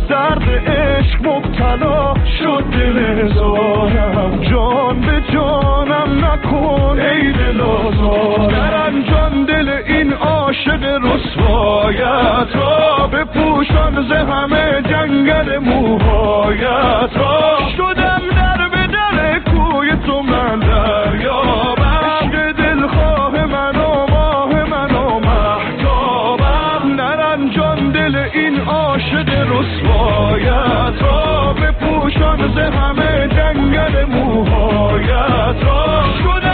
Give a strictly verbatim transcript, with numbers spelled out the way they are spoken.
درد عشق مبتلا شد دل زارم، جان به جانم نکن ای دل آزارم. جان دل این عاشق رسوایت را بپوشان ز همه جنگل موهایت را. شدم در به در کوی تو من دریابم، عشق دلخواه من و ماه من و مهتابم. نرنجان دل این عاشق رسوایت را بپوشان ز همه جنگل موهایت را.